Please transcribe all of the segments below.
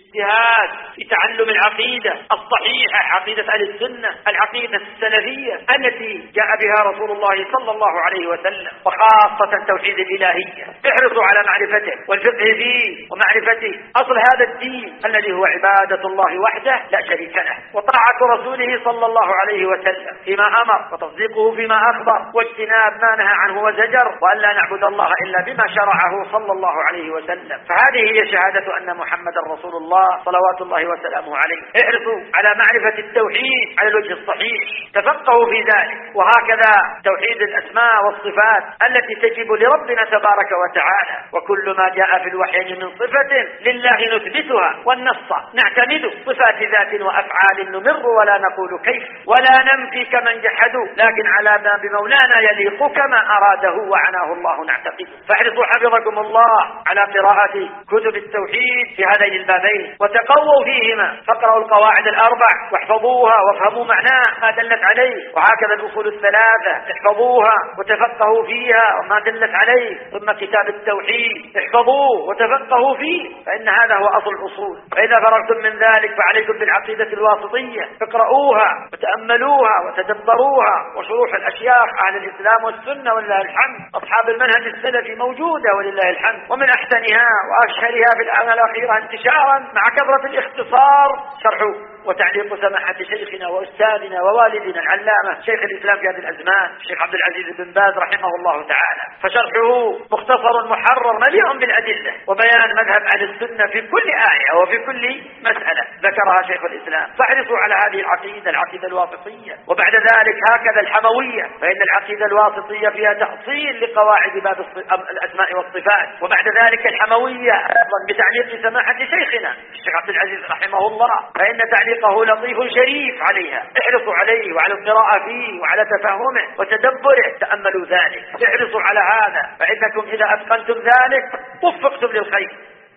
اجتهاد في تعلم العقيدة الصحيحة، عقيدة أهل السنة، العقيدة السلفية التي جاء بها رسول الله صلى الله عليه وسلم، وخاصة توحيد الإلهية. احرصوا على معرفته والفقه فيه ومعرفة أصل هذا الدين الذي هو عبادة الله وحده لا شريك له، وطاعة رسوله صلى الله عليه وسلم فيما أمر، وتصديقه فيما أخبر، واجتناب ما نهى عنه وزجر، وأن لا نعبد الله إلا بما شرعه صلى الله عليه وسلم. فهذه هي شهادة أن محمدا رسول الله صلوات الله وسلامه عليه. احرصوا على معرفة التوحيد على الوجه الصحيح، تفقهوا في ذلك. وهكذا توحيد الأسماء والصفات التي تجب لربنا تبارك وتعالى، وكل ما جاء في الوحيين من صفة لله نثبتها والنص نعتمد، صفات ذات وأفعال نمر ولا نقول كيف، ولا ننفي كمن جحدوا، لكن على ما بمولانا يليق كما أراده وعناه الله نعتقد. فاحرصوا حفظكم الله على قراءة كتب التوحيد في هذين البابين، وتقووا فيهما، فاقرأوا القواعد الأربع واحفظوها وافهموا معناه ما دلت عليه، وهكذا الأصول الثلاثة احفظوها وتفقهوا فيها وما دلت عليه، ثم كتاب التوحيد احفظوه وتفقهوا فيه، فإن هذا هو أصل الأصول. فإذا فرغتم من ذلك فعليكم بالعقيدة الواسطية، اقرأوها وتأملوها وتدبروها، وشروح الأشياخ أهل الإسلام والسنة ولله الحمد، أصحاب المنهج السلفي موجودة ولله الحمد، ومن أحسنها وأشهرها في الآونة الأخيرة انتشارا مع كثرة الاختصار شرح وتعليق سماحة شيخنا وأستاذنا ووالدنا العلامة شيخ الإسلام في هذه الأزمان الشيخ عبد العزيز بن باز رحمه الله تعالى. فشرحه مختصر محرر مليء بالأدلة وبيان مذهب أهل السنة في كل آية وفي كل مسألة ذكرها شيخ الإسلام. فاحرصوا على هذه العقيدة الواسطية. وبعد ذلك هكذا الحموية، فإن العقيدة الواسطية فيها تأصيل لقواعد باب الأسماء والصفات. وبعد ذلك الحموية أيضا بتعليق سماحة شيخنا الشيخ عبد العزيز رحمه الله، فإن تعليقه لطيف شريف عليها. احرصوا عليه وعلى القراءة فيه وعلى تفهمه وتدبره، تأملوا ذلك. احرصوا على هذا، فإنكم إذا أتقنتم ذلك وفقتم للخير.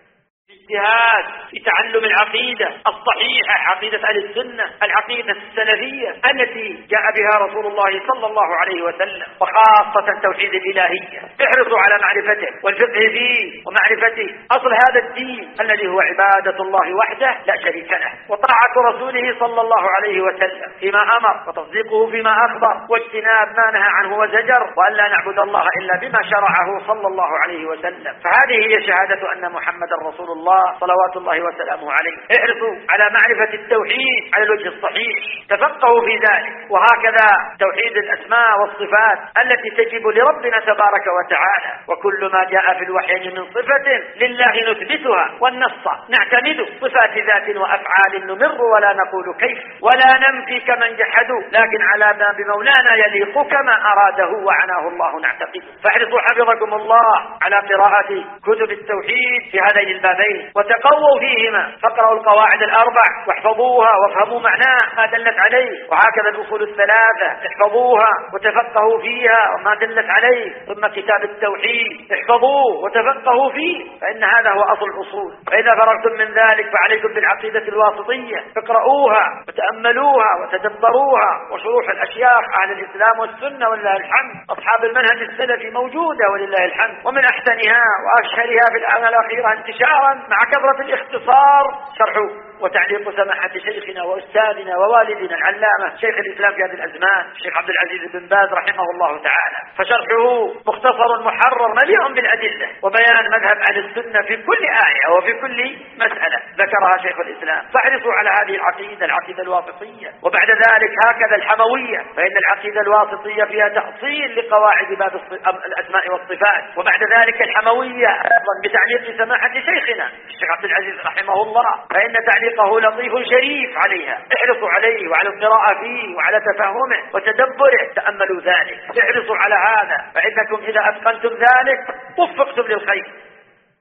اجتهاد في تعلم العقيدة الصحيحة، عقيدة أهل السنة، العقيدة السلفية التي جاء بها رسول الله صلى الله عليه وسلم، وخاصة توحيد الإلهية. احرصوا على معرفته والفقه فيه ومعرفة أصل هذا الدين الذي هو عبادة الله وحده لا شريك له، وطاعة رسوله صلى الله عليه وسلم فيما أمر، وتصديقه فيما أخبر، واجتناب ما نهى عنه وزجر، وأن لا نعبد الله إلا بما شرعه صلى الله عليه وسلم. فهذه هي شهادة أن محمدا رسول الله صلوات الله وسلامه عليه. احرصوا على معرفة التوحيد على الوجه الصحيح، تفقهوا في ذلك. وهكذا توحيد الأسماء والصفات التي تجب لربنا تبارك وتعالى، وكل ما جاء في الوحيين من صفة لله نثبتها والنص نعتمد، صفات ذات وأفعال نمر ولا نقول كيف، ولا ننفي كمن جحدوا، لكن على ما بمولانا يليق كما أراده وعناه الله نعتقد. فاحرصوا حفظكم الله على قراءة كتب التوحيد في هذين البابين، وتقووا فيهما، فاقرأوا القواعد الأربع واحفظوها وافهموا معناه ما دلت عليه، وهكذا الأصول الثلاثة احفظوها وتفقهوا فيها وما دلت عليه، ثم كتاب التوحيد احفظوه وتفقهوا فيه، فإن هذا هو أصل الأصول. فإذا فرغتم من ذلك فعليكم بالعقيدة الواسطية، اقرأوها وتأملوها وتدبروها، وشروح الأشياخ أهل الإسلام والسنة ولله الحمد، أصحاب المنهج السلفي موجودة ولله الحمد، ومن أحسنها وأشهرها في الآونة الأخيرة انتشارا مع كثرة الاختصار شرح وتعليق سماحة شيخنا وأستاذنا ووالدنا العلامة شيخ الإسلام في هذه الأزمان الشيخ عبد العزيز بن باز رحمه الله تعالى. فشرحه مختصر محرر مليء بالأدلة وبيان مذهب أهل السنة في كل آية وفي كل مسألة ذكرها شيخ الإسلام. فاحرصوا على هذه العقيدة الواسطية. وبعد ذلك هكذا الحموية، فإن العقيدة الواسطية فيها تأصيل لقواعد باب الأسماء والصفات. وبعد ذلك الحموية أيضا بتعليق سماحة شيخنا الشيخ عبد العزيز رحمه الله، فإن تعليقه لطيف شريف عليها. احرصوا عليه وعلى القراءة فيه وعلى تفهمه وتدبره، تأملوا ذلك. احرصوا على هذا، فإنكم إذا أتقنتم ذلك وفقتم للخير.